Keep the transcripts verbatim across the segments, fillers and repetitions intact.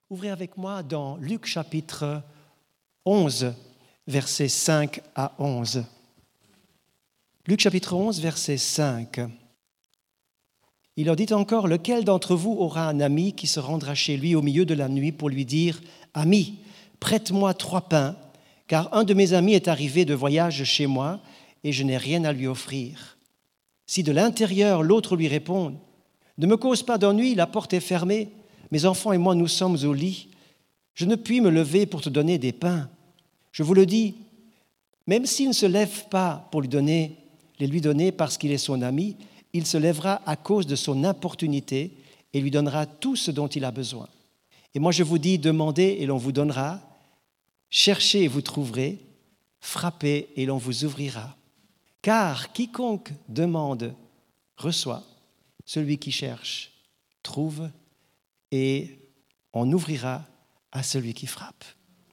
Ouvrez avec moi dans Luc chapitre onze, versets cinq à onze. Luc chapitre onze, verset cinq. Il leur dit encore, « Lequel d'entre vous aura un ami qui se rendra chez lui au milieu de la nuit pour lui dire, « Ami, prête-moi trois pains, car un de mes amis est arrivé de voyage chez moi et je n'ai rien à lui offrir. » Si de l'intérieur l'autre lui répond, « Ne me cause pas d'ennui, la porte est fermée, mes enfants et moi nous sommes au lit, je ne puis me lever pour te donner des pains. Je vous le dis, même s'il ne se lève pas pour lui donner, les lui donner parce qu'il est son ami, il se lèvera à cause de son importunité et lui donnera tout ce dont il a besoin. Et moi je vous dis, demandez et l'on vous donnera, cherchez et vous trouverez, frappez et l'on vous ouvrira. Car quiconque demande reçoit, celui qui cherche trouve et on ouvrira à celui qui frappe. »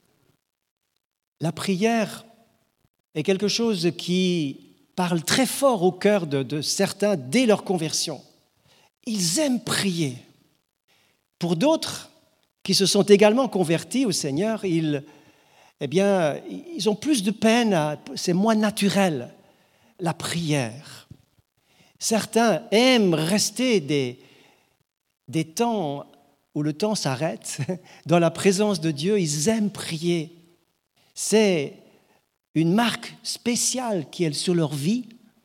La prière est quelque chose qui parle très fort au cœur de, de certains dès leur conversion. Ils aiment prier. Pour d'autres qui se sont également convertis au Seigneur, ils, eh bien, ils ont plus de peine, à, c'est moins naturel, la prière. Certains aiment rester des, des temps où le temps s'arrête, dans la présence de Dieu, ils aiment prier. C'est une marque spéciale qui est sur leur vie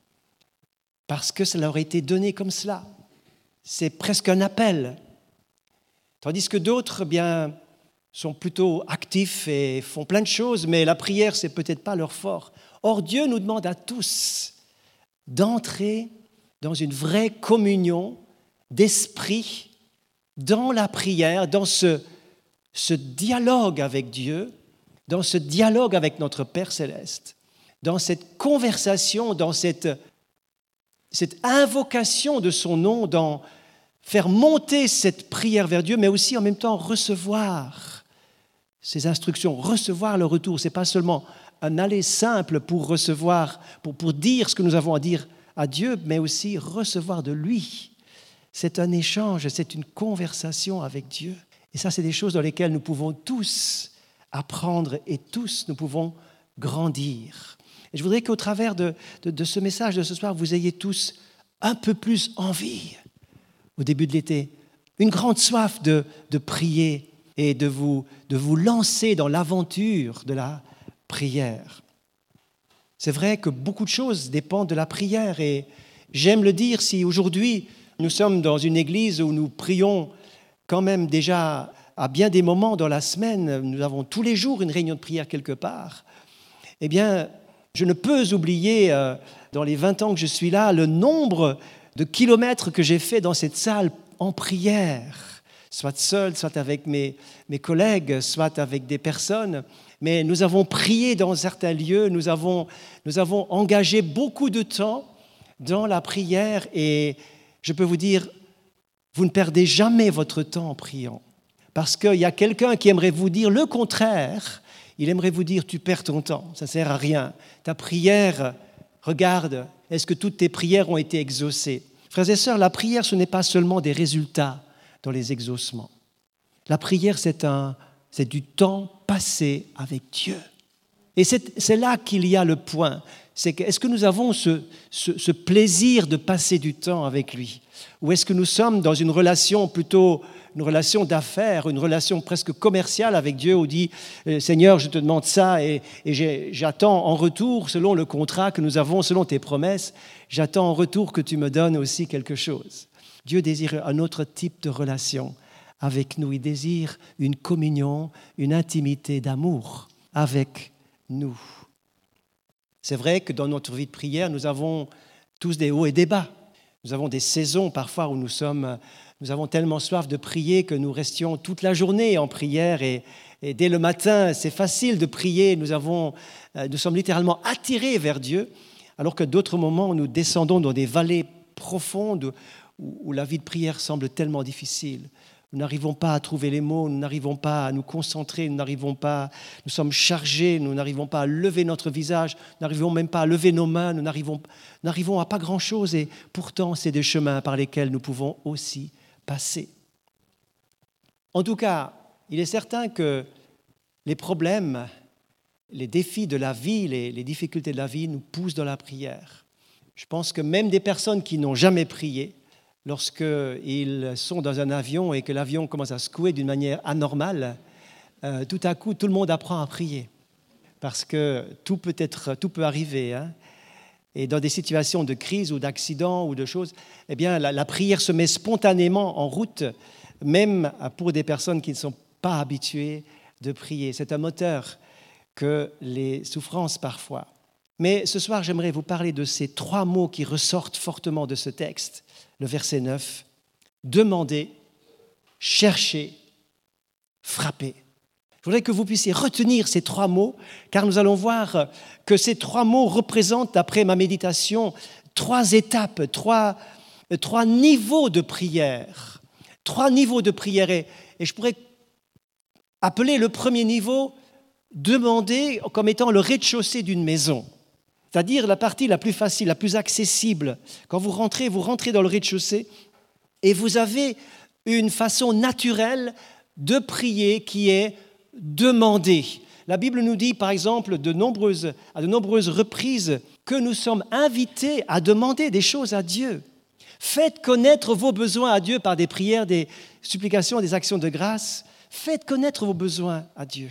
parce que ça leur a été donné comme cela. C'est presque un appel. Tandis que d'autres, bien, sont plutôt actifs et font plein de choses, mais la prière, c'est peut-être pas leur fort. Or, Dieu nous demande à tous d'entrer dans une vraie communion d'esprit, dans la prière, dans ce, ce dialogue avec Dieu, dans ce dialogue avec notre Père Céleste, dans cette conversation, dans cette, cette invocation de son nom, dans faire monter cette prière vers Dieu, mais aussi en même temps recevoir ces instructions, recevoir le retour. Ce n'est pas seulement un aller simple pour recevoir, pour, pour dire ce que nous avons à dire à Dieu, mais aussi recevoir de lui. C'est un échange, c'est une conversation avec Dieu. Et ça, c'est des choses dans lesquelles nous pouvons tous apprendre et tous nous pouvons grandir. Et je voudrais qu'au travers de, de, de ce message de ce soir, vous ayez tous un peu plus envie, au début de l'été, une grande soif de, de prier et de vous, de vous lancer dans l'aventure de la prière. C'est vrai que beaucoup de choses dépendent de la prière et j'aime le dire, si aujourd'hui nous sommes dans une église où nous prions quand même déjà à bien des moments dans la semaine, nous avons tous les jours une réunion de prière quelque part, eh bien, je ne peux oublier, euh, dans les vingt ans que je suis là, le nombre de kilomètres que j'ai fait dans cette salle en prière, soit seul, soit avec mes, mes collègues, soit avec des personnes. Mais nous avons prié dans certains lieux, nous avons, nous avons engagé beaucoup de temps dans la prière et je peux vous dire, vous ne perdez jamais votre temps en priant. Parce qu'il y a quelqu'un qui aimerait vous dire le contraire. Il aimerait vous dire, tu perds ton temps, ça ne sert à rien. Ta prière, regarde, est-ce que toutes tes prières ont été exaucées? Frères et sœurs, la prière, ce n'est pas seulement des résultats dans les exaucements. La prière, c'est, un, c'est du temps passé avec Dieu. Et c'est, c'est là qu'il y a le point. C'est que, est-ce que nous avons ce, ce, ce plaisir de passer du temps avec lui? Ou est-ce que nous sommes dans une relation plutôt, une relation d'affaires, une relation presque commerciale avec Dieu, où on dit « Seigneur, je te demande ça et, et j'ai, j'attends en retour, selon le contrat que nous avons, selon tes promesses, j'attends en retour que tu me donnes aussi quelque chose. » Dieu désire un autre type de relation avec nous. Il désire une communion, une intimité d'amour avec nous. C'est vrai que dans notre vie de prière, nous avons tous des hauts et des bas. Nous avons des saisons parfois où nous sommes, nous avons tellement soif de prier que nous restions toute la journée en prière et, et dès le matin, c'est facile de prier. Nous, avons, nous sommes littéralement attirés vers Dieu, alors que d'autres moments où nous descendons dans des vallées profondes où, où la vie de prière semble tellement difficile. Nous n'arrivons pas à trouver les mots, nous n'arrivons pas à nous concentrer, nous n'arrivons pas, nous sommes chargés, nous n'arrivons pas à lever notre visage, nous n'arrivons même pas à lever nos mains, nous n'arrivons, n'arrivons à pas grand-chose et pourtant c'est des chemins par lesquels nous pouvons aussi passer. En tout cas, il est certain que les problèmes, les défis de la vie, les, les difficultés de la vie nous poussent dans la prière. Je pense que même des personnes qui n'ont jamais prié, lorsqu'ils sont dans un avion et que l'avion commence à secouer d'une manière anormale, euh, tout à coup, tout le monde apprend à prier. Parce que tout peut, être, tout peut arriver. Hein. Et dans des situations de crise ou d'accident ou de choses, eh bien, la, la prière se met spontanément en route, même pour des personnes qui ne sont pas habituées de prier. C'est un moteur que les souffrances parfois. Mais ce soir, j'aimerais vous parler de ces trois mots qui ressortent fortement de ce texte. Le verset neuf, demandez, cherchez, frappez. Je voudrais que vous puissiez retenir ces trois mots, car nous allons voir que ces trois mots représentent, d'après ma méditation, trois étapes, trois, trois niveaux de prière. Trois niveaux de prière. Et, et je pourrais appeler le premier niveau, demander comme étant le rez-de-chaussée d'une maison. C'est-à-dire la partie la plus facile, la plus accessible. Quand vous rentrez, vous rentrez dans le rez-de-chaussée et vous avez une façon naturelle de prier qui est demander. La Bible nous dit, par exemple, de nombreuses, à de nombreuses reprises que nous sommes invités à demander des choses à Dieu. Faites connaître vos besoins à Dieu par des prières, des supplications, des actions de grâce. Faites connaître vos besoins à Dieu.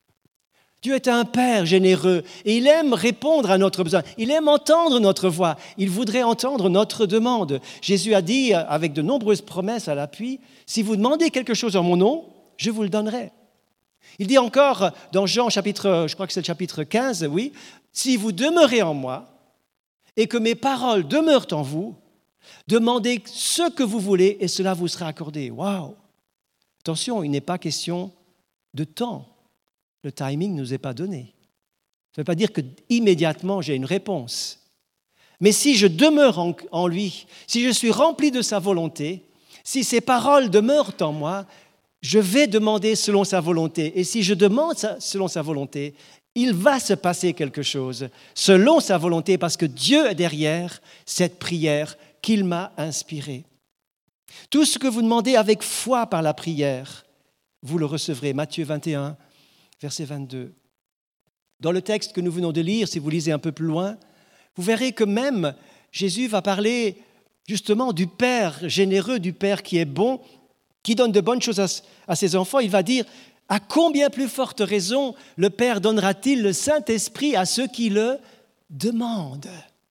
Dieu est un Père généreux et il aime répondre à notre besoin. Il aime entendre notre voix. Il voudrait entendre notre demande. Jésus a dit, avec de nombreuses promesses à l'appui, « Si vous demandez quelque chose en mon nom, je vous le donnerai. » Il dit encore dans Jean chapitre, je crois que c'est le chapitre quinze, oui, « Si vous demeurez en moi et que mes paroles demeurent en vous, demandez ce que vous voulez et cela vous sera accordé. » Waouh! Attention, il n'est pas question de temps. Le timing ne nous est pas donné. Ça ne veut pas dire qu'immédiatement j'ai une réponse. Mais si je demeure en, en lui, si je suis rempli de sa volonté, si ses paroles demeurent en moi, je vais demander selon sa volonté. Et si je demande selon sa volonté, il va se passer quelque chose selon sa volonté parce que Dieu est derrière cette prière qu'il m'a inspirée. Tout ce que vous demandez avec foi par la prière, vous le recevrez. Matthieu vingt et un, verset vingt-deux. Dans le texte que nous venons de lire, si vous lisez un peu plus loin, vous verrez que même Jésus va parler justement du Père généreux, du Père qui est bon, qui donne de bonnes choses à, à ses enfants. Il va dire, à combien plus forte raison le Père donnera-t-il le Saint-Esprit à ceux qui le demandent?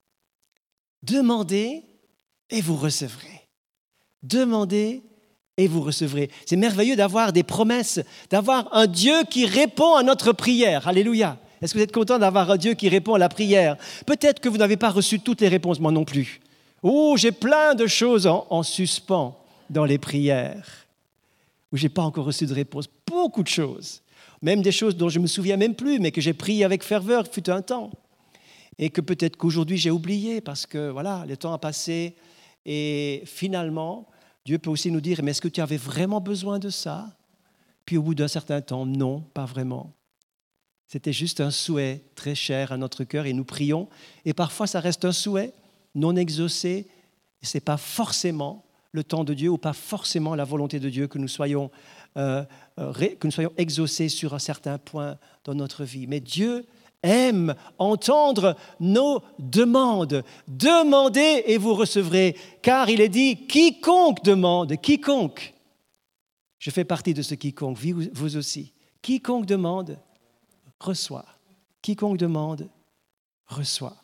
Demandez et vous recevrez. Demandez et vous recevrez. C'est merveilleux d'avoir des promesses, d'avoir un Dieu qui répond à notre prière. Alléluia. Est-ce que vous êtes content d'avoir un Dieu qui répond à la prière? Peut-être que vous n'avez pas reçu toutes les réponses, moi non plus. Oh, j'ai plein de choses en, en suspens dans les prières, où je n'ai pas encore reçu de réponse. Beaucoup de choses. Même des choses dont je ne me souviens même plus, mais que j'ai prié avec ferveur, fut un temps. Et que peut-être qu'aujourd'hui j'ai oublié, parce que voilà, le temps a passé. Et finalement, Dieu peut aussi nous dire, mais est-ce que tu avais vraiment besoin de ça? Puis au bout d'un certain temps, non, pas vraiment. C'était juste un souhait très cher à notre cœur et nous prions. Et parfois, ça reste un souhait non exaucé. Et ce n'est pas forcément le temps de Dieu ou pas forcément la volonté de Dieu que nous soyons, euh, ré, que nous soyons exaucés sur un certain point dans notre vie. Mais Dieu aime entendre nos demandes. Demandez et vous recevrez, car il est dit, quiconque demande, quiconque. Je fais partie de ce quiconque, vous aussi. Quiconque demande, reçoit. Quiconque demande, reçoit.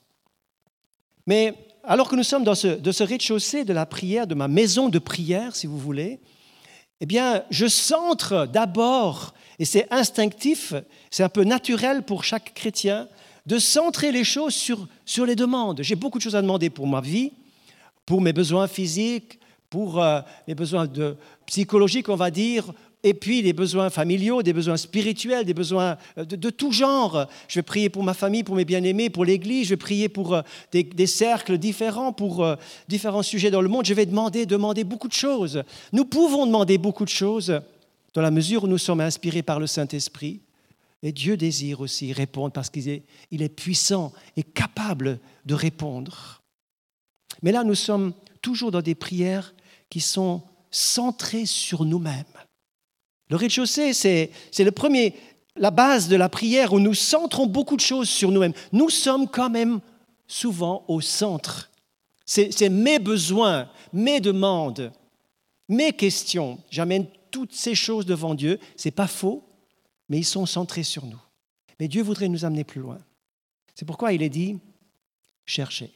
Mais alors que nous sommes dans ce, de ce rez-de-chaussée de la prière, de ma maison de prière, si vous voulez, eh bien, je centre d'abord, et c'est instinctif, c'est un peu naturel pour chaque chrétien, de centrer les choses sur, sur les demandes. J'ai beaucoup de choses à demander pour ma vie, pour mes besoins physiques, pour euh, mes besoins de, psychologiques, on va dire, et puis des besoins familiaux, des besoins spirituels, des besoins de, de tout genre. Je vais prier pour ma famille, pour mes bien-aimés, pour l'Église, je vais prier pour euh, des, des cercles différents, pour euh, différents sujets dans le monde. Je vais demander, demander beaucoup de choses. Nous pouvons demander beaucoup de choses dans la mesure où nous sommes inspirés par le Saint-Esprit. Et Dieu désire aussi répondre parce qu'il est, il est puissant et capable de répondre. Mais là, nous sommes toujours dans des prières qui sont centrées sur nous-mêmes. Le rez-de-chaussée, c'est, c'est le premier, la base de la prière où nous centrons beaucoup de choses sur nous-mêmes. Nous sommes quand même souvent au centre. C'est, c'est mes besoins, mes demandes, mes questions. J'amène toutes ces choses devant Dieu. Ce n'est pas faux, mais ils sont centrés sur nous. Mais Dieu voudrait nous amener plus loin. C'est pourquoi il est dit, cherchez.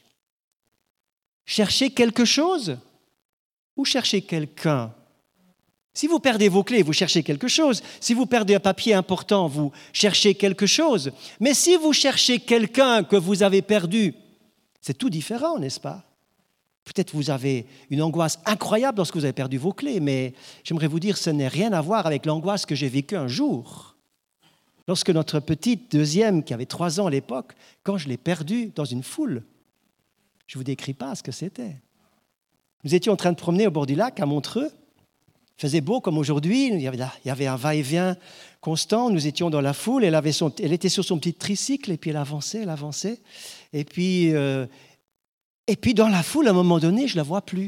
Cherchez quelque chose ou cherchez quelqu'un. Si vous perdez vos clés, vous cherchez quelque chose. Si vous perdez un papier important, vous cherchez quelque chose. Mais si vous cherchez quelqu'un que vous avez perdu, c'est tout différent, n'est-ce pas? Peut-être vous avez une angoisse incroyable lorsque vous avez perdu vos clés, mais j'aimerais vous dire, ce n'est rien à voir avec l'angoisse que j'ai vécue un jour. Lorsque notre petite deuxième, qui avait trois ans à l'époque, quand je l'ai perdue dans une foule, je ne vous décris pas ce que c'était. Nous étions en train de promener au bord du lac à Montreux. Il faisait beau comme aujourd'hui, il y avait, il y avait un va-et-vient constant. Nous étions dans la foule, elle, avait son, elle était sur son petit tricycle et puis elle avançait, elle avançait. Et puis, euh, et puis dans la foule, à un moment donné, je ne la vois plus.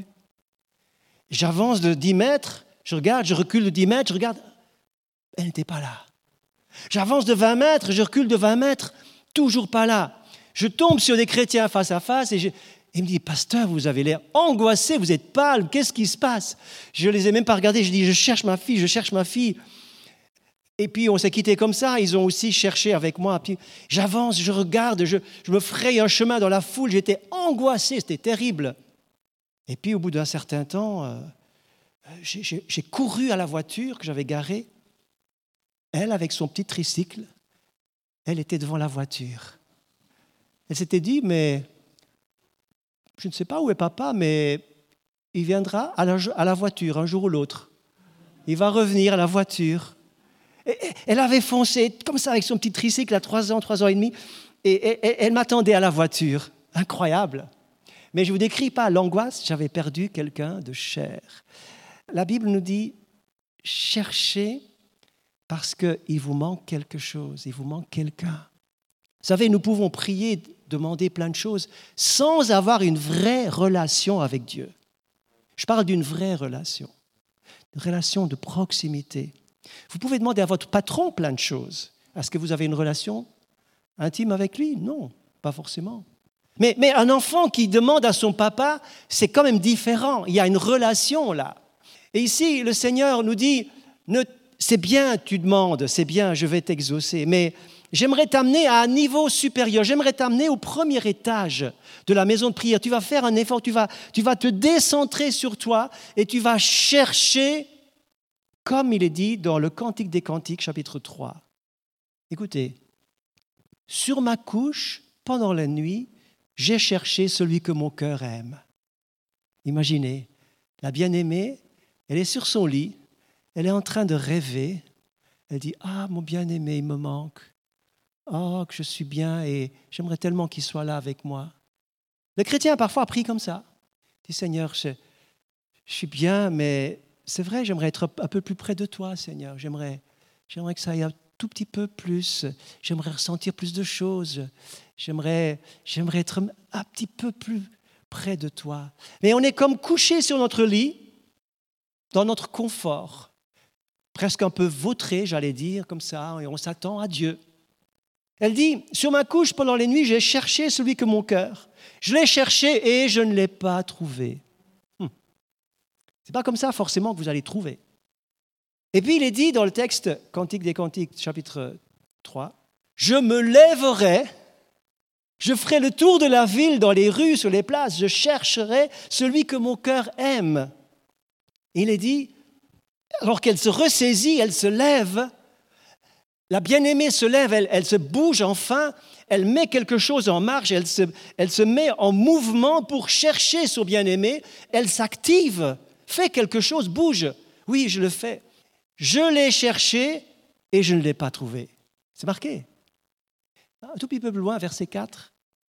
J'avance de dix mètres, je regarde, je recule de dix mètres, je regarde, elle n'était pas là. J'avance de vingt mètres, je recule de vingt mètres, toujours pas là. Je tombe sur des chrétiens face à face et je... il me dit, pasteur, vous avez l'air angoissé, vous êtes pâle, qu'est-ce qui se passe? Je ne les ai même pas regardés, je dis, je cherche ma fille, je cherche ma fille. Et puis on s'est quittés comme ça, ils ont aussi cherché avec moi. Puis j'avance, je regarde, je, je me fraye un chemin dans la foule, j'étais angoissé, c'était terrible. Et puis au bout d'un certain temps, euh, j'ai, j'ai, j'ai couru à la voiture que j'avais garée. Elle, avec son petit tricycle, elle était devant la voiture. Elle s'était dit, mais je ne sais pas où est papa, mais il viendra à la, à la voiture un jour ou l'autre. Il va revenir à la voiture. Et, elle avait foncé comme ça avec son petit tricycle à trois ans, trois ans et demi, et, et, et elle m'attendait à la voiture. Incroyable. Mais je ne vous décris pas l'angoisse, j'avais perdu quelqu'un de cher. La Bible nous dit, cherchez parce qu'il vous manque quelque chose, il vous manque quelqu'un. Vous savez, nous pouvons prier, demander plein de choses sans avoir une vraie relation avec Dieu. Je parle d'une vraie relation, une relation de proximité. Vous pouvez demander à votre patron plein de choses. Est-ce que vous avez une relation intime avec lui? Non, pas forcément. Mais, mais un enfant qui demande à son papa, c'est quand même différent. Il y a une relation là. Et ici, le Seigneur nous dit, ne, c'est bien, tu demandes, c'est bien, je vais t'exaucer, mais j'aimerais t'amener à un niveau supérieur. J'aimerais t'amener au premier étage de la maison de prière. Tu vas faire un effort, tu vas, tu vas te décentrer sur toi et tu vas chercher, comme il est dit dans le Cantique des Cantiques, chapitre trois. Écoutez, sur ma couche, pendant la nuit, j'ai cherché celui que mon cœur aime. Imaginez, la bien-aimée, elle est sur son lit, elle est en train de rêver. Elle dit, ah, mon bien-aimé, il me manque. Oh, que je suis bien et j'aimerais tellement qu'il soit là avec moi. Le chrétien, parfois, a pris comme ça. Il dit, Seigneur, je, je suis bien, mais c'est vrai, j'aimerais être un peu plus près de toi, Seigneur. J'aimerais, j'aimerais que ça aille un tout petit peu plus. J'aimerais ressentir plus de choses. J'aimerais, j'aimerais être un petit peu plus près de toi. Mais on est comme couché sur notre lit, dans notre confort, presque un peu vautré, j'allais dire, comme ça, et on s'attend à Dieu. Elle dit, sur ma couche, pendant les nuits, j'ai cherché celui que mon cœur. Je l'ai cherché et je ne l'ai pas trouvé. Hum. Ce n'est pas comme ça forcément que vous allez trouver. Et puis il est dit dans le texte Cantique des Cantiques, chapitre trois, « Je me lèverai, je ferai le tour de la ville, dans les rues, sur les places, je chercherai celui que mon cœur aime. » Il est dit, alors qu'elle se ressaisit, elle se lève, la bien-aimée se lève, elle, elle se bouge enfin, elle met quelque chose en marche, elle se, elle se met en mouvement pour chercher son bien-aimé, elle s'active, fait quelque chose, bouge. Oui, je le fais. Je l'ai cherché et je ne l'ai pas trouvé. C'est marqué. Un tout petit peu plus loin, verset quatre.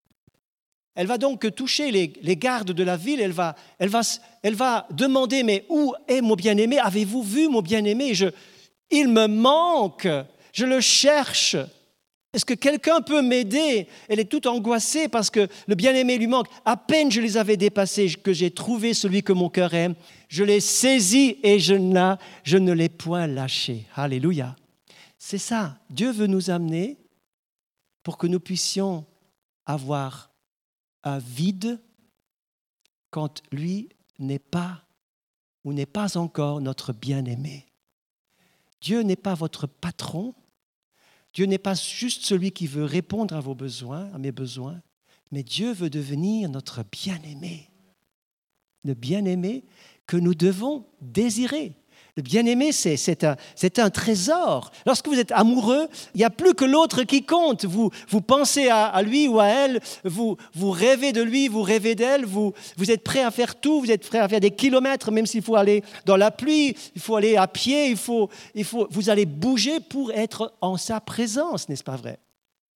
Elle va donc toucher les, les gardes de la ville, elle va, elle, va, elle va demander, mais où est mon bien-aimé? Avez-vous vu mon bien-aimé? je, Il me manque, je le cherche. Est-ce que quelqu'un peut m'aider? Elle est toute angoissée parce que le bien-aimé lui manque. À peine je les avais dépassés, que j'ai trouvé celui que mon cœur aime. Je l'ai saisi et je, n'a, je ne l'ai point lâché. Alléluia. C'est ça. Dieu veut nous amener pour que nous puissions avoir un vide quand lui n'est pas ou n'est pas encore notre bien-aimé. Dieu n'est pas votre patron. Dieu n'est pas juste celui qui veut répondre à vos besoins, à mes besoins, mais Dieu veut devenir notre bien-aimé. Le bien-aimé que nous devons désirer. Le bien-aimé, c'est, c'est, un, c'est un trésor. Lorsque vous êtes amoureux, il n'y a plus que l'autre qui compte. Vous, vous pensez à, à lui ou à elle, vous, vous rêvez de lui, vous rêvez d'elle, vous, vous êtes prêt à faire tout, vous êtes prêt à faire des kilomètres, même s'il faut aller dans la pluie, il faut aller à pied, il faut, il faut, vous allez bouger pour être en sa présence, n'est-ce pas vrai?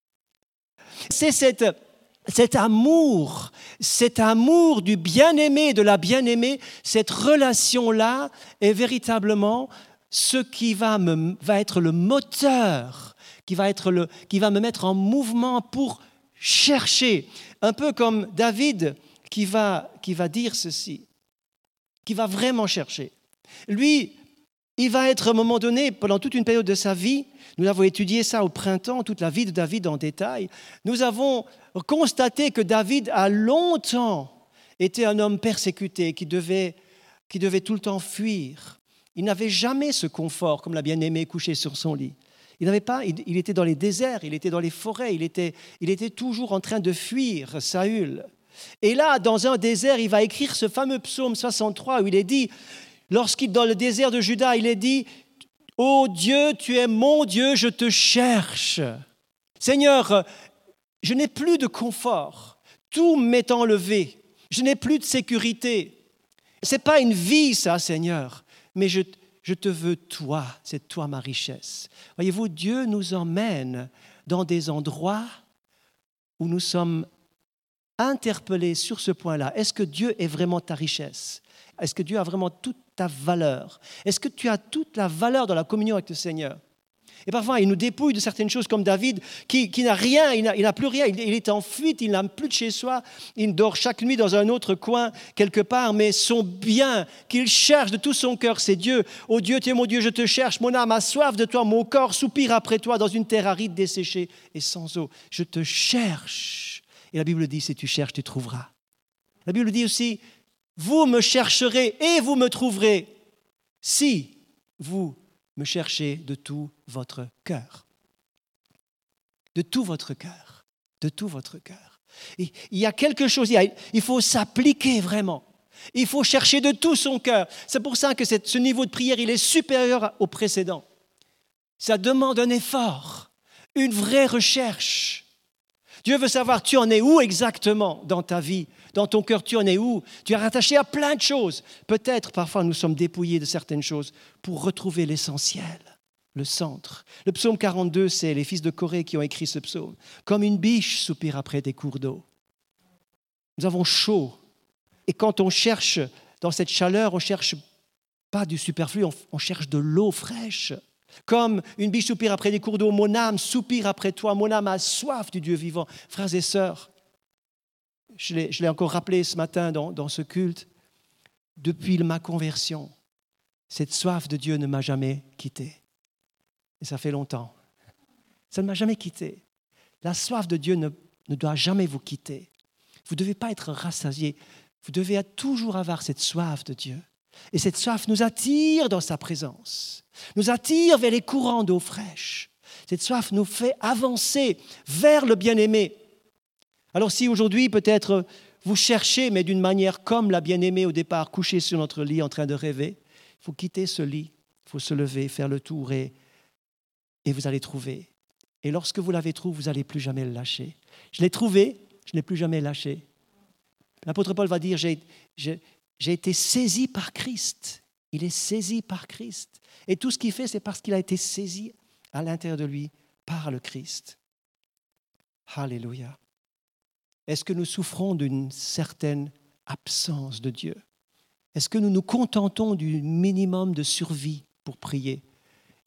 C'est cette... Cet amour, cet amour du bien-aimé, de la bien-aimée, cette relation-là est véritablement ce qui va, me, va être le moteur, qui va, être le, qui va me mettre en mouvement pour chercher. Un peu comme David qui va, qui va dire ceci, qui va vraiment chercher. Lui, il va être à un moment donné, pendant toute une période de sa vie, nous avons étudié ça au printemps, toute la vie de David en détail, nous avons constaté que David a longtemps été un homme persécuté, qui devait, qui devait tout le temps fuir. Il n'avait jamais ce confort, comme la bien-aimée couchée sur son lit. Il n'avait pas, il, il était dans les déserts, il était dans les forêts, il était, il était toujours en train de fuir Saül. Et là, dans un désert, il va écrire ce fameux psaume soixante-trois où il est dit, lorsqu'il dans le désert de Juda, il est dit, « Ô Dieu, tu es mon Dieu, je te cherche. Seigneur, je n'ai plus de confort, tout m'est enlevé, je n'ai plus de sécurité. Ce n'est pas une vie, ça, Seigneur, mais je, je te veux toi, c'est toi ma richesse. » Voyez-vous, Dieu nous emmène dans des endroits où nous sommes interpellés sur ce point-là. Est-ce que Dieu est vraiment ta richesse? Est-ce que Dieu a vraiment toute ta valeur? Est-ce que tu as toute la valeur dans la communion avec le Seigneur? Et parfois, il nous dépouille de certaines choses comme David, qui, qui n'a rien, il n'a, il n'a plus rien, il, il est en fuite, il n'a plus de chez soi, il dort chaque nuit dans un autre coin, quelque part, mais son bien qu'il cherche de tout son cœur, c'est Dieu. « Oh Dieu, tu es mon Dieu, je te cherche, mon âme a soif de toi, mon corps soupire après toi dans une terre aride, desséchée et sans eau. Je te cherche. » Et la Bible dit, si tu cherches, tu trouveras. La Bible dit aussi, vous me chercherez et vous me trouverez si vous me cherchez de tout votre cœur. De tout votre cœur. De tout votre cœur. Et il y a quelque chose, il, y a, il faut s'appliquer vraiment. Il faut chercher de tout son cœur. C'est pour ça que cette, ce niveau de prière, il est supérieur au précédent. Ça demande un effort, une vraie recherche. Dieu veut savoir, tu en es où exactement dans ta vie? Dans ton cœur, tu en es où? Tu es rattaché à plein de choses. Peut-être, parfois, nous sommes dépouillés de certaines choses pour retrouver l'essentiel, le centre. Le psaume quarante-deux, c'est les fils de Corée qui ont écrit ce psaume. Comme une biche soupire après des cours d'eau. Nous avons chaud. Et quand on cherche dans cette chaleur, on ne cherche pas du superflu, on, on cherche de l'eau fraîche. Comme une biche soupire après des cours d'eau, mon âme soupire après toi, mon âme a soif du Dieu vivant. Frères et sœurs, je l'ai, je l'ai encore rappelé ce matin dans, dans ce culte, depuis ma conversion, cette soif de Dieu ne m'a jamais quitté. Et ça fait longtemps. Ça ne m'a jamais quitté. La soif de Dieu ne, ne doit jamais vous quitter. Vous ne devez pas être rassasié. Vous devez toujours avoir cette soif de Dieu. Et cette soif nous attire dans sa présence, nous attire vers les courants d'eau fraîche. Cette soif nous fait avancer vers le bien-aimé. Alors si aujourd'hui peut-être vous cherchez, mais d'une manière comme la bien-aimée au départ, couchée sur notre lit en train de rêver, il faut quitter ce lit, il faut se lever, faire le tour et, et vous allez trouver. Et lorsque vous l'avez trouvé, vous n'allez plus jamais le lâcher. Je l'ai trouvé, je ne l'ai plus jamais lâché. L'apôtre Paul va dire, j'ai, j'ai, j'ai été saisi par Christ. Il est saisi par Christ. Et tout ce qu'il fait, c'est parce qu'il a été saisi à l'intérieur de lui par le Christ. Alléluia. Est-ce que nous souffrons d'une certaine absence de Dieu? Est-ce que nous nous contentons du minimum de survie pour prier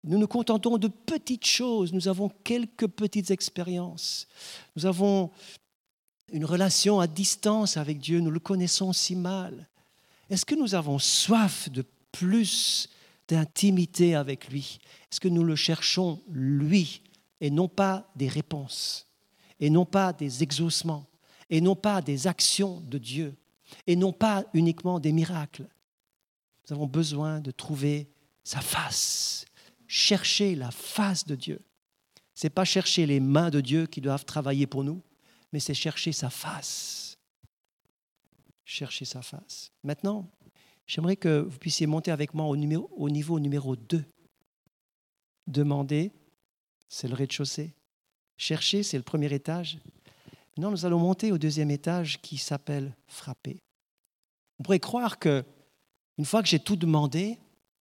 nous nous contentons de petites choses, nous avons quelques petites expériences, nous avons une relation à distance avec Dieu, nous le connaissons si mal. Est-ce que nous avons soif de plus d'intimité avec lui? Est-ce que nous le cherchons, lui, et non pas des réponses, et non pas des exaucements, et non pas des actions de Dieu, et non pas uniquement des miracles? Nous avons besoin de trouver sa face, chercher la face de Dieu. Ce n'est pas chercher les mains de Dieu qui doivent travailler pour nous, mais c'est chercher sa face. Chercher sa face. Maintenant, j'aimerais que vous puissiez monter avec moi au, numéro, au niveau numéro deux. Demander, c'est le rez-de-chaussée. Chercher, c'est le premier étage. Maintenant, nous allons monter au deuxième étage qui s'appelle frapper. On pourrait croire que une fois que j'ai tout demandé,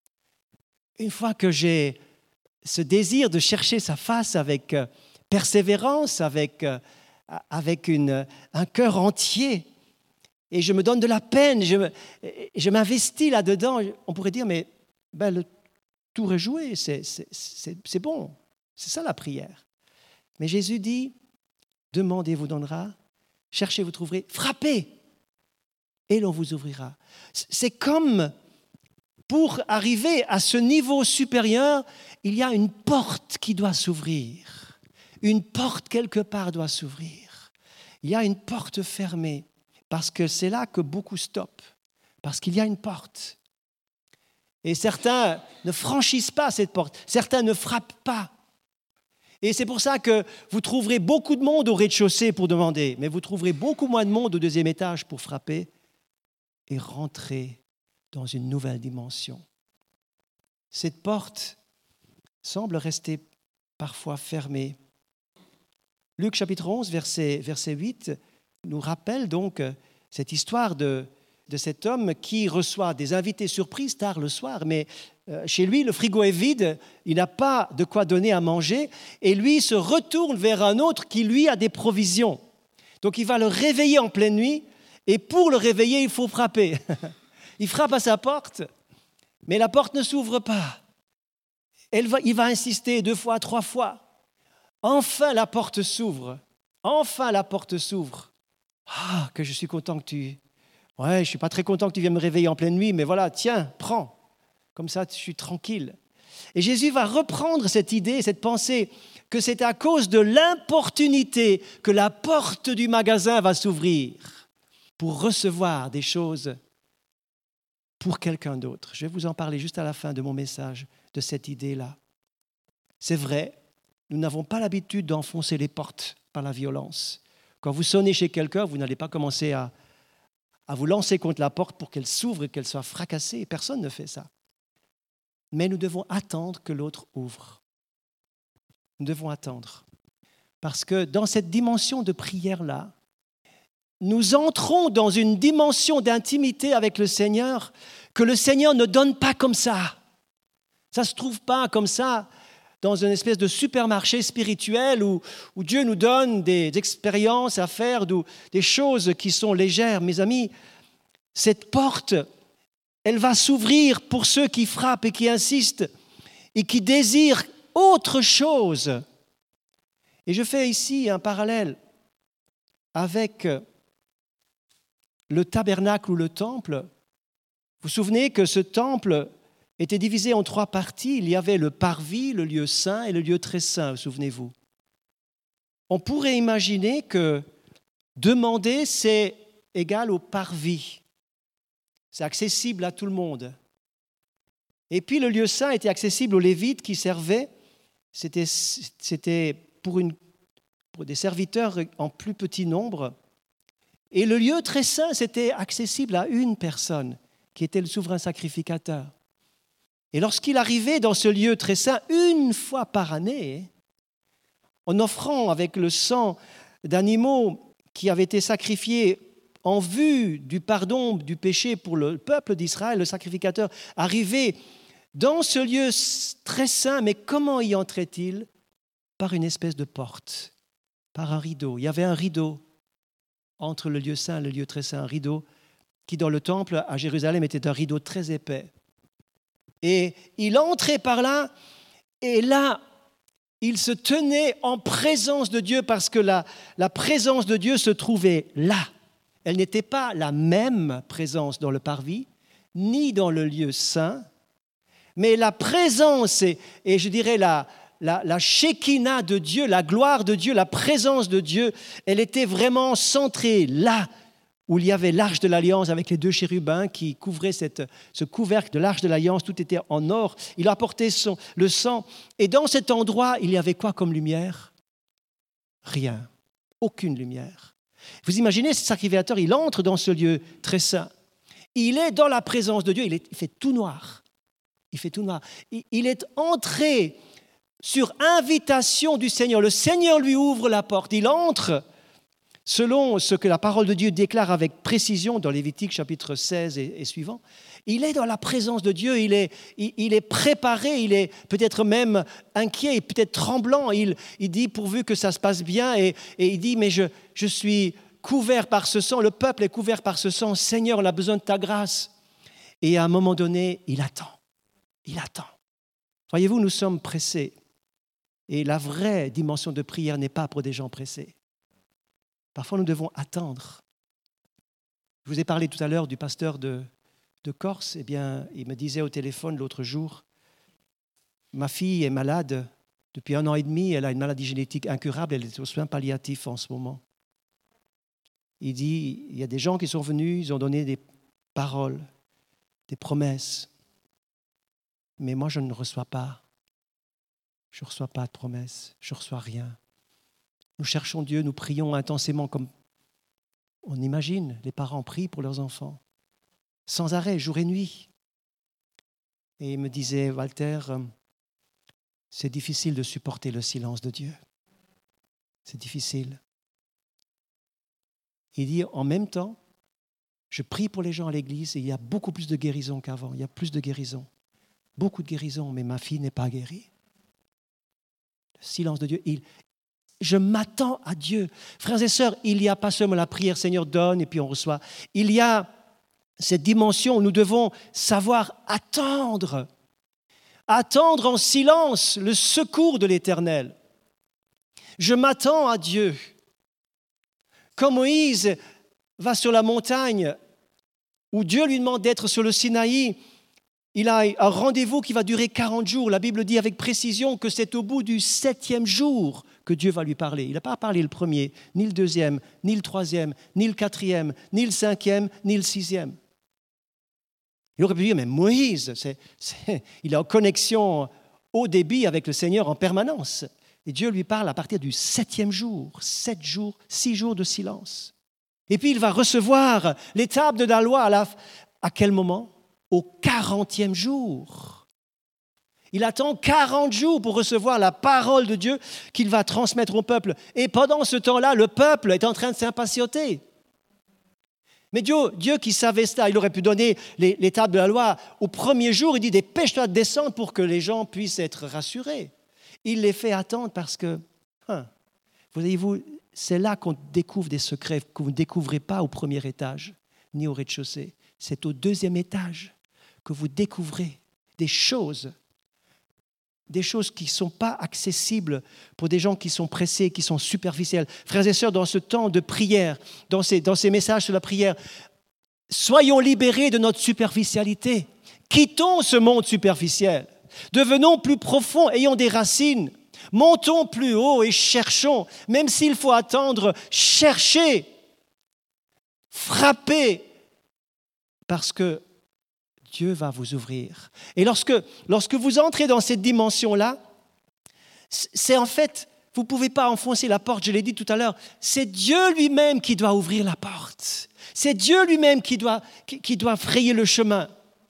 une fois que j'ai ce désir de chercher sa face avec persévérance, avec, avec une, un cœur entier, et je me donne de la peine, je, me, je m'investis là-dedans, on pourrait dire, mais ben, le tour est joué, c'est, c'est, c'est, c'est bon, c'est ça la prière. Mais Jésus dit, demandez, vous donnera, cherchez, vous trouverez, frappez, et l'on vous ouvrira. C'est comme, pour arriver à ce niveau supérieur, il y a une porte qui doit s'ouvrir. Une porte quelque part doit s'ouvrir. Il y a une porte fermée, parce que c'est là que beaucoup stoppent, parce qu'il y a une porte. Et certains ne franchissent pas cette porte, certains ne frappent pas. Et c'est pour ça que vous trouverez beaucoup de monde au rez-de-chaussée pour demander, mais vous trouverez beaucoup moins de monde au deuxième étage pour frapper et rentrer dans une nouvelle dimension. Cette porte semble rester parfois fermée. Luc chapitre onze, verset, verset huit, nous rappelle donc cette histoire de, de cet homme qui reçoit des invités surprises tard le soir, mais chez lui, le frigo est vide, il n'a pas de quoi donner à manger, et lui se retourne vers un autre qui, lui, a des provisions. Donc il va le réveiller en pleine nuit, et pour le réveiller, il faut frapper. Il frappe à sa porte, mais la porte ne s'ouvre pas. Elle va, il va insister deux fois, trois fois. Enfin, la porte s'ouvre. Enfin, la porte s'ouvre. Ah, que je suis content que tu... Ouais, je ne suis pas très content que tu viennes me réveiller en pleine nuit, mais voilà, tiens, prends. Comme ça, je suis tranquille. Et Jésus va reprendre cette idée, cette pensée, que c'est à cause de l'importunité que la porte du magasin va s'ouvrir pour recevoir des choses pour quelqu'un d'autre. Je vais vous en parler juste à la fin de mon message, de cette idée-là. C'est vrai, nous n'avons pas l'habitude d'enfoncer les portes par la violence. Quand vous sonnez chez quelqu'un, vous n'allez pas commencer à, à vous lancer contre la porte pour qu'elle s'ouvre et qu'elle soit fracassée. Personne ne fait ça. Mais nous devons attendre que l'autre ouvre. Nous devons attendre. Parce que dans cette dimension de prière-là, nous entrons dans une dimension d'intimité avec le Seigneur que le Seigneur ne donne pas comme ça. Ça ne se trouve pas comme ça dans une espèce de supermarché spirituel où, où Dieu nous donne des expériences à faire, des choses qui sont légères. Mes amis, cette porte, elle va s'ouvrir pour ceux qui frappent et qui insistent et qui désirent autre chose. Et je fais ici un parallèle avec le tabernacle ou le temple. Vous vous souvenez que ce temple était divisé en trois parties. Il y avait le parvis, le lieu saint et le lieu très saint, vous souvenez-vous. On pourrait imaginer que demander, c'est égal au parvis. C'est accessible à tout le monde. Et puis le lieu saint était accessible aux Lévites qui servaient. C'était, c'était pour, une, pour des serviteurs en plus petit nombre. Et le lieu très saint, c'était accessible à une personne, qui était le souverain sacrificateur. Et lorsqu'il arrivait dans ce lieu très saint, une fois par année, en offrant avec le sang d'animaux qui avaient été sacrifiés en vue du pardon du péché pour le peuple d'Israël, le sacrificateur arrivait dans ce lieu très saint, mais comment y entrait-il? Par une espèce de porte, par un rideau. Il y avait un rideau entre le lieu saint et le lieu très saint, un rideau qui dans le temple à Jérusalem était un rideau très épais. Et il entrait par là Et là, il se tenait en présence de Dieu parce que la, la présence de Dieu se trouvait là. Elle n'était pas la même présence dans le parvis, ni dans le lieu saint, mais la présence et, et je dirais la, la, la Shekinah de Dieu, la gloire de Dieu, la présence de Dieu, elle était vraiment centrée là où il y avait l'arche de l'Alliance avec les deux chérubins qui couvraient cette, ce couvercle de l'arche de l'Alliance, tout était en or. Il apportait son, le sang. Et dans cet endroit, il y avait quoi comme lumière? Rien, aucune lumière. Vous imaginez, ce sacrificateur, il entre dans ce lieu très saint. Il est dans la présence de Dieu, il, est, il fait tout noir. Il fait tout noir. Il, il est entré sur invitation du Seigneur. Le Seigneur lui ouvre la porte, il entre. Selon ce que la parole de Dieu déclare avec précision dans Lévitique chapitre seize et, et suivant, il est dans la présence de Dieu, il est, il, il est préparé, il est peut-être même inquiet, peut-être tremblant. Il, il dit pourvu que ça se passe bien et, et il dit mais je, je suis couvert par ce sang, le peuple est couvert par ce sang, Seigneur, on a besoin de ta grâce. Et à un moment donné, il attend, il attend. Voyez-vous, nous sommes pressés et la vraie dimension de prière n'est pas pour des gens pressés. Parfois, nous devons attendre. Je vous ai parlé tout à l'heure du pasteur de, de Corse. Eh bien, il me disait au téléphone l'autre jour, ma fille est malade depuis un an et demi, elle a une maladie génétique incurable, elle est aux soins palliatifs en ce moment. Il dit, il y a des gens qui sont venus, ils ont donné des paroles, des promesses. Mais moi, je ne reçois pas. Je ne reçois pas de promesses, je ne reçois rien. Nous cherchons Dieu, nous prions intensément comme on imagine, les parents prient pour leurs enfants, sans arrêt, jour et nuit. Et il me disait, Walter, c'est difficile de supporter le silence de Dieu. C'est difficile. Il dit, en même temps, je prie pour les gens à l'église et il y a beaucoup plus de guérison qu'avant. Il y a plus de guérison. Beaucoup de guérison, mais ma fille n'est pas guérie. Le silence de Dieu, il... Je m'attends à Dieu. Frères et sœurs, il n'y a pas seulement la prière, Seigneur donne et puis on reçoit. Il y a cette dimension où nous devons savoir attendre. Attendre en silence le secours de l'Éternel. Je m'attends à Dieu. Quand Moïse va sur la montagne où Dieu lui demande d'être sur le Sinaï, il a un rendez-vous qui va durer quarante jours. La Bible dit avec précision que c'est au bout du septième jour que Dieu va lui parler. Il n'a pas parlé le premier, ni le deuxième, ni le troisième, ni le quatrième, ni le cinquième, ni le sixième. Il aurait pu dire, mais Moïse, c'est, c'est, il est en connexion haut débit avec le Seigneur en permanence. Et Dieu lui parle à partir du septième jour, sept jours, six jours de silence. Et puis il va recevoir les tables de la loi à, la, à quel moment ? Au quarantième jour. Il attend quarante jours pour recevoir la parole de Dieu qu'il va transmettre au peuple. Et pendant ce temps-là, le peuple est en train de s'impatienter. Mais Dieu, Dieu qui savait cela, il aurait pu donner les, les tables de la loi au premier jour. Il dit, dépêche-toi de descendre pour que les gens puissent être rassurés. Il les fait attendre parce que, hein, voyez-vous, c'est là qu'on découvre des secrets que vous ne découvrez pas au premier étage, ni au rez-de-chaussée. C'est au deuxième étage que vous découvrez des choses, des choses qui ne sont pas accessibles pour des gens qui sont pressés, qui sont superficiels. Frères et sœurs, dans ce temps de prière, dans ces, dans ces messages sur la prière, soyons libérés de notre superficialité. Quittons ce monde superficiel. Devenons plus profonds, ayons des racines. Montons plus haut et cherchons, même s'il faut attendre, cherchez, frappez, parce que Dieu va vous ouvrir. Et lorsque, lorsque vous entrez dans cette dimension-là, c'est en fait, vous ne pouvez pas enfoncer la porte, je l'ai dit tout à l'heure, c'est Dieu lui-même qui doit ouvrir la porte. C'est Dieu lui-même qui doit, qui, qui doit frayer le chemin.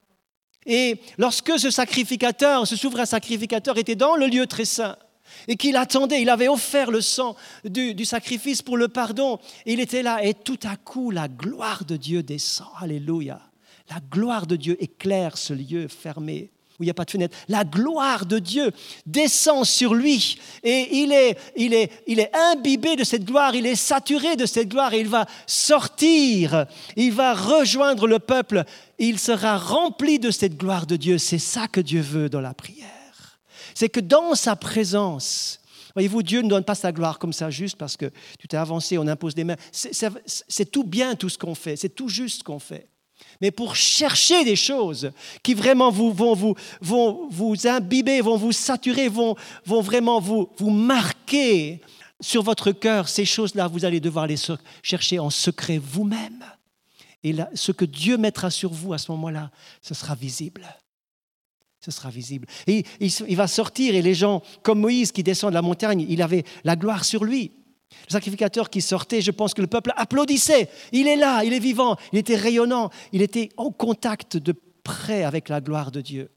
Et lorsque ce sacrificateur, ce souverain sacrificateur était dans le lieu très saint, et qu'il attendait, il avait offert le sang du, du sacrifice pour le pardon, et il était là, et tout à coup, la gloire de Dieu descend. Alléluia. La gloire de Dieu éclaire ce lieu fermé, où il n'y a pas de fenêtre. La gloire de Dieu descend sur lui, et il est, il est, il est imbibé de cette gloire, il est saturé de cette gloire, et il va sortir, il va rejoindre le peuple, il sera rempli de cette gloire de Dieu. C'est ça que Dieu veut dans la prière. C'est que dans sa présence, voyez-vous, Dieu ne donne pas sa gloire comme ça juste parce que tu t'es avancé, on impose des mains. C'est, c'est, c'est tout bien tout ce qu'on fait, c'est tout juste ce qu'on fait. Mais pour chercher des choses qui vraiment vous, vont, vous, vont vous imbiber, vont vous saturer, vont, vont vraiment vous, vous marquer sur votre cœur, ces choses-là, vous allez devoir les chercher en secret vous-même. Et là, ce que Dieu mettra sur vous à ce moment-là, ce sera visible. Ce sera visible. Et il, il va sortir et les gens, comme Moïse qui descend de la montagne, il avait la gloire sur lui. Le sacrificateur qui sortait, je pense que le peuple applaudissait. Il est là, il est vivant, il était rayonnant, il était en contact de près avec la gloire de Dieu.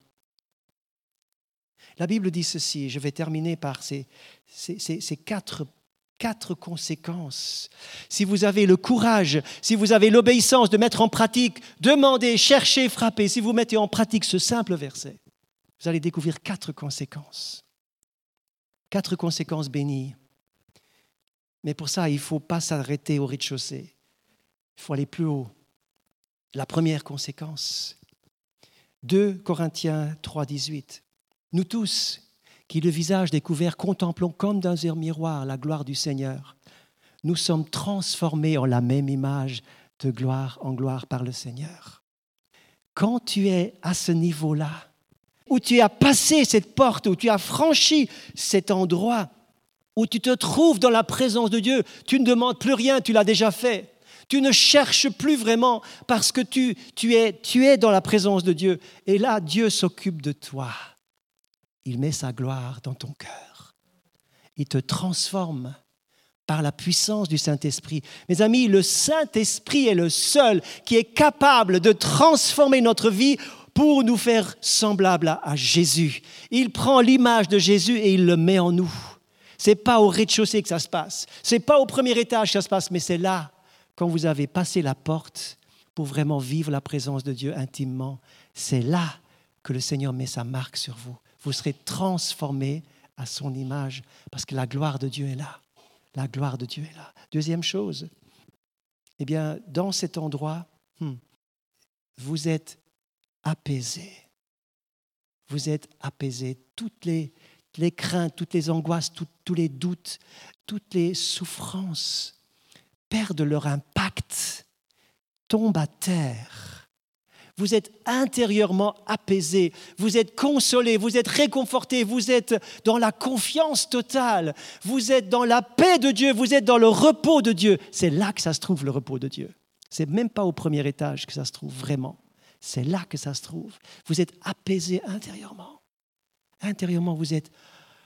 La Bible dit ceci, je vais terminer par ces, ces, ces, ces quatre, quatre conséquences. Si vous avez le courage, si vous avez l'obéissance de mettre en pratique, demandez, cherchez, frappez, si vous mettez en pratique ce simple verset, vous allez découvrir quatre conséquences. Quatre conséquences bénies. Mais pour ça, il ne faut pas s'arrêter au rez-de-chaussée. Il faut aller plus haut. La première conséquence, deux Corinthiens trois, dix-huit. Nous tous, qui le visage découvert, contemplons comme dans un miroir la gloire du Seigneur, nous sommes transformés en la même image de gloire en gloire par le Seigneur. Quand tu es à ce niveau-là, où tu as passé cette porte, où tu as franchi cet endroit, où tu te trouves dans la présence de Dieu, tu ne demandes plus rien, tu l'as déjà fait. Tu ne cherches plus vraiment parce que tu, tu, es, tu es dans la présence de Dieu. Et là, Dieu s'occupe de toi. Il met sa gloire dans ton cœur. Il te transforme par la puissance du Saint-Esprit. Mes amis, le Saint-Esprit est le seul qui est capable de transformer notre vie pour nous faire semblables à, à Jésus. Il prend l'image de Jésus et il le met en nous. Ce n'est pas au rez-de-chaussée que ça se passe. Ce n'est pas au premier étage que ça se passe, mais c'est là, quand vous avez passé la porte pour vraiment vivre la présence de Dieu intimement. C'est là que le Seigneur met sa marque sur vous. Vous serez transformés à son image parce que la gloire de Dieu est là. La gloire de Dieu est là. Deuxième chose, eh bien, dans cet endroit, hmm, vous êtes apaisés. Vous êtes apaisés. Toutes les les craintes, toutes les angoisses, tout, tous les doutes, toutes les souffrances perdent leur impact, tombent à terre. Vous êtes intérieurement apaisés, vous êtes consolés, vous êtes réconfortés, vous êtes dans la confiance totale, vous êtes dans la paix de Dieu, vous êtes dans le repos de Dieu. C'est là que ça se trouve, le repos de Dieu. Ce n'est même pas au premier étage que ça se trouve vraiment. C'est là que ça se trouve. Vous êtes apaisés intérieurement. Intérieurement, vous êtes,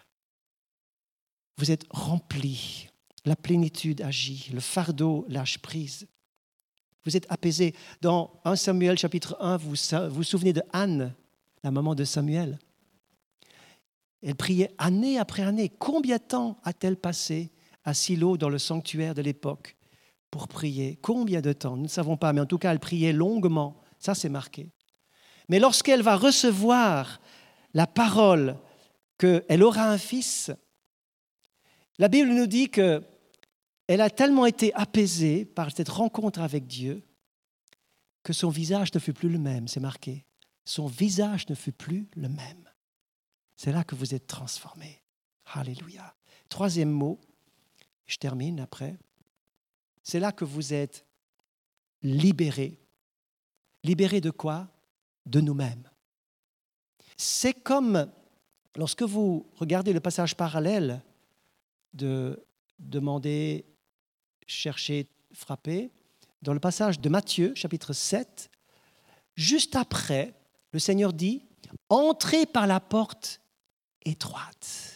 vous êtes remplis. La plénitude agit. Le fardeau lâche prise. Vous êtes apaisés. Dans premier Samuel, chapitre un, vous vous, vous souvenez de Anne, la maman de Samuel. Elle priait année après année. Combien de temps a-t-elle passé à Silo, dans le sanctuaire de l'époque, pour prier? Combien de temps? Nous ne savons pas, mais en tout cas, elle priait longuement. Ça, c'est marqué. Mais lorsqu'elle va recevoir la parole qu'elle aura un fils, la Bible nous dit qu'elle a tellement été apaisée par cette rencontre avec Dieu que son visage ne fut plus le même, c'est marqué. Son visage ne fut plus le même. C'est là que vous êtes transformés. Alléluia. Troisième mot, je termine après. C'est là que vous êtes libérés. Libérés de quoi? De nous-mêmes. C'est comme lorsque vous regardez le passage parallèle de demander, chercher, frapper, dans le passage de Matthieu, chapitre sept, juste après, le Seigneur dit « Entrez par la porte étroite ».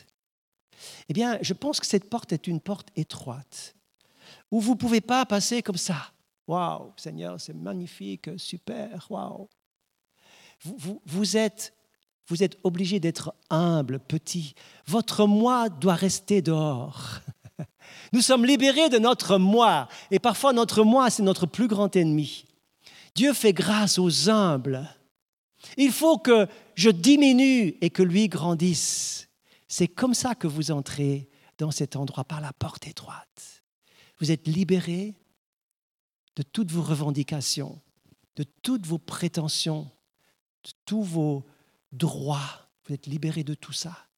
Eh bien, je pense que cette porte est une porte étroite, où vous ne pouvez pas passer comme ça. « Waouh, Seigneur, c'est magnifique, super, waouh ». Vous, vous, vous êtes... Vous êtes obligé d'être humble, petit. Votre moi doit rester dehors. Nous sommes libérés de notre moi. Et parfois, notre moi, c'est notre plus grand ennemi. Dieu fait grâce aux humbles. Il faut que je diminue et que lui grandisse. C'est comme ça que vous entrez dans cet endroit, par la porte étroite. Vous êtes libérés de toutes vos revendications, de toutes vos prétentions, de tous vos droits. Vous êtes libérés de tout ça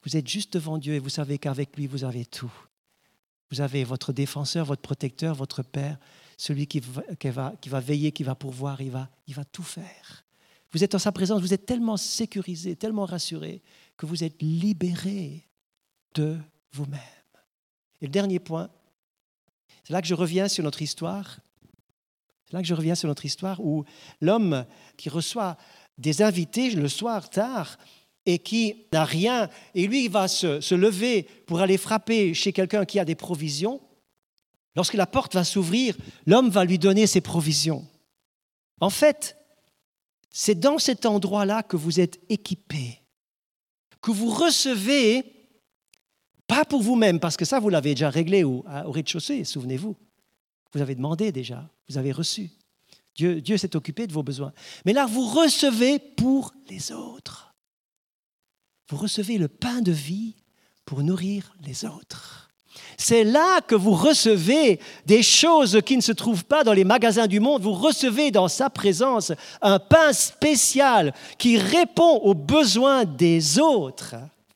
Vous êtes juste devant Dieu et vous savez qu'avec lui, vous avez tout. Vous avez votre défenseur, votre protecteur, votre Père, celui qui va, qui va, qui va veiller, qui va pourvoir, il va, il va tout faire. Vous êtes en sa présence, vous êtes tellement sécurisé, tellement rassuré que vous êtes libéré de vous-même. Et le dernier point, c'est là que je reviens sur notre histoire. C'est là que je reviens sur notre histoire où l'homme qui reçoit des invités le soir tard et qui n'a rien, et lui, il va se, se lever pour aller frapper chez quelqu'un qui a des provisions. Lorsque la porte va s'ouvrir, l'homme va lui donner ses provisions. En fait, c'est dans cet endroit-là que vous êtes équipés, que vous recevez, pas pour vous-même, parce que ça, vous l'avez déjà réglé au, au rez-de-chaussée, souvenez-vous. Vous avez demandé déjà, vous avez reçu. Dieu, Dieu s'est occupé de vos besoins. Mais là, vous recevez pour les autres. Vous recevez le pain de vie pour nourrir les autres. C'est là que vous recevez des choses qui ne se trouvent pas dans les magasins du monde. Vous recevez dans sa présence un pain spécial qui répond aux besoins des autres.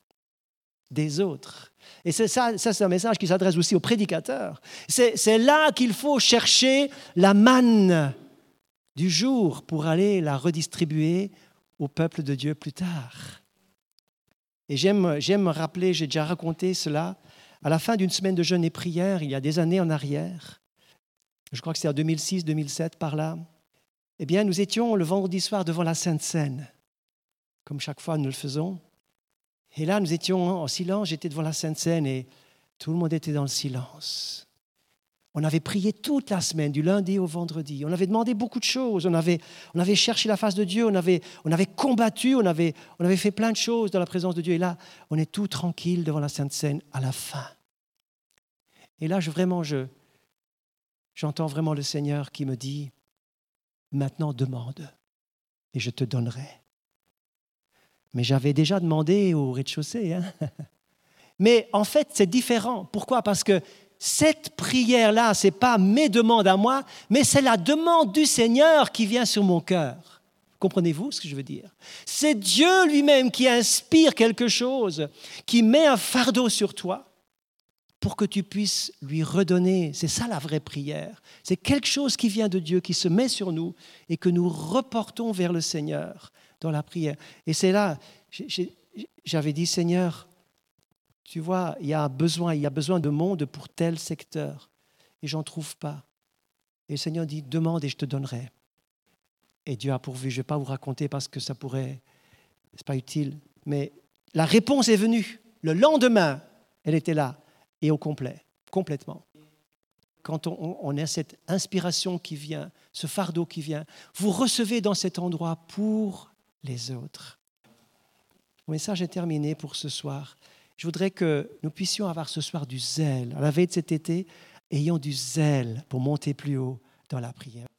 Des autres. Et c'est ça, ça, c'est un message qui s'adresse aussi aux prédicateurs. C'est, c'est là qu'il faut chercher la manne du jour pour aller la redistribuer au peuple de Dieu plus tard. Et j'aime, j'aime me rappeler, j'ai déjà raconté cela, à la fin d'une semaine de jeûne et prière, il y a des années en arrière, je crois que c'était en deux mille six, deux mille sept, par là, eh bien, nous étions le vendredi soir devant la Sainte Seine, comme chaque fois nous le faisons. Et là, nous étions en silence, j'étais devant la Sainte Seine et tout le monde était dans le silence. On avait prié toute la semaine, du lundi au vendredi. On avait demandé beaucoup de choses. On avait, on avait cherché la face de Dieu, on avait, on avait combattu, on avait, on avait fait plein de choses dans la présence de Dieu. Et là, on est tout tranquille devant la Sainte Seine à la fin. Et là, je, vraiment, je, j'entends vraiment le Seigneur qui me dit, maintenant demande et je te donnerai. Mais j'avais déjà demandé au rez-de-chaussée. Hein. Mais en fait, c'est différent. Pourquoi ? Parce que cette prière-là, ce n'est pas mes demandes à moi, mais c'est la demande du Seigneur qui vient sur mon cœur. Comprenez-vous ce que je veux dire ? C'est Dieu lui-même qui inspire quelque chose, qui met un fardeau sur toi pour que tu puisses lui redonner. C'est ça la vraie prière. C'est quelque chose qui vient de Dieu, qui se met sur nous et que nous reportons vers le Seigneur dans la prière. Et c'est là, j'avais dit, Seigneur, tu vois, il y a un besoin, il y a besoin de monde pour tel secteur. Et je n'en trouve pas. Et le Seigneur dit, demande et je te donnerai. Et Dieu a pourvu. Je ne vais pas vous raconter parce que ça pourrait, ce n'est pas utile. Mais la réponse est venue. Le lendemain, elle était là. Et au complet, complètement. Quand on, on a cette inspiration qui vient, ce fardeau qui vient, vous recevez dans cet endroit pour les autres. Mon message est terminé pour ce soir. Je voudrais que nous puissions avoir ce soir du zèle. À la veille de cet été, ayons du zèle pour monter plus haut dans la prière.